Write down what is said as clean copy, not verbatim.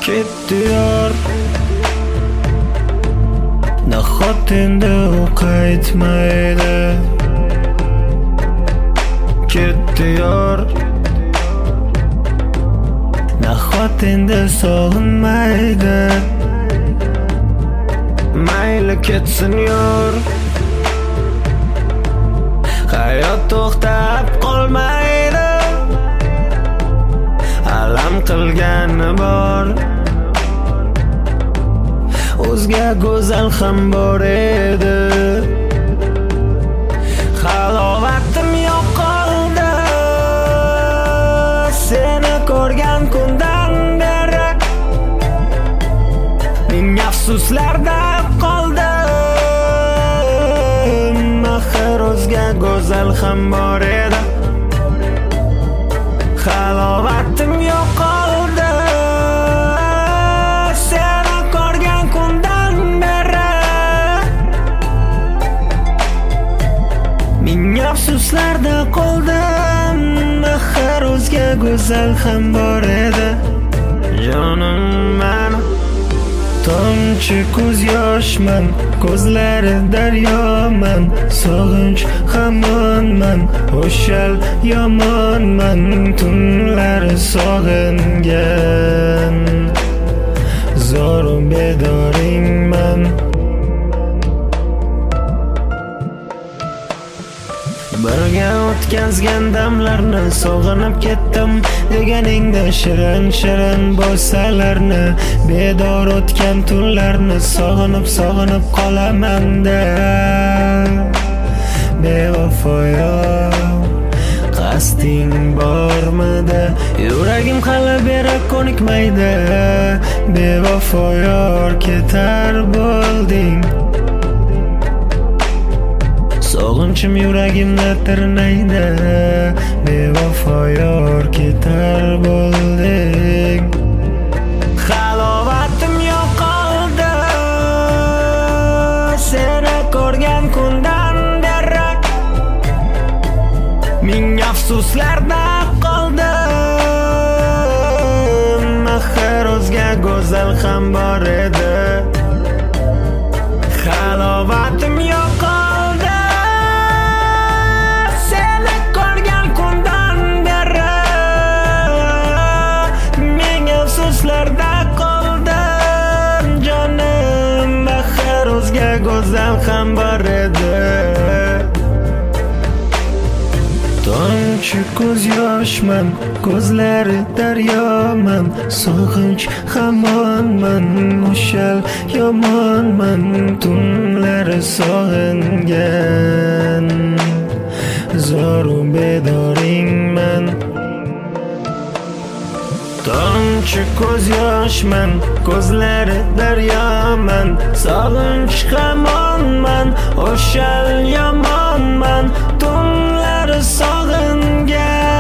ketdi yor. Nahot endi u qaytmaydi. Ketdi yor. Nahot endi sog'inmaydi. Mayli ketsin yor. Hayot to'xtab qolmaydi. Alam qilgani bor. O'zga go'zal ham bor edi. Halovatim yo'qoldi. Seni ko'rgan kundan beri ming afsuslarda qoldim. Axir o'zga go'zal ham bor edi. Halovatim yo'qoldi. Seni ko'rgan kundan beri ming afsuslarda qoldim. Axir o'zga go'zal ham bor edi. Jonim meni tomchi ko'z yoshman, ko'zlari daryoman. Sog'inch hamonman, o'shal yomonman. Tunlari sog'ingan, zoru bedoringman. Birga o'tkazgan damlarni sog'inib ketdim. Deganingda shirin bo'lsalarni, bedor o'tgan tunlarni sog'inib qolaman-da. Bevafoyo, qasding bormidi? Yuragim hali beri ko'nikmaydi. Bevafoyo, ketar bo'lding. Sog'inchim yuragimda tirnaydi. Bevafo yor, ketar bo'lding. Halovatim yo'qoldi. Seni ko'rgan kundan beri ming afsuslarda qoldim. Axir o'zga go'zal ham bor edi. Halovatim yo'qoldi. Jonim, axir o'zga go'zal ham bor edi. Tomchi ko'z yoshman, ko'zlari daryoman. Sog'inch hamonman, o'shal yomonman. Tunlari sog'ingan, zoru bedoringman. Tomchi ko'z yoshman, ko'zlari daryoman. Sog'inch hamonman, o'shal yomonman. Tunlari sog'ingan,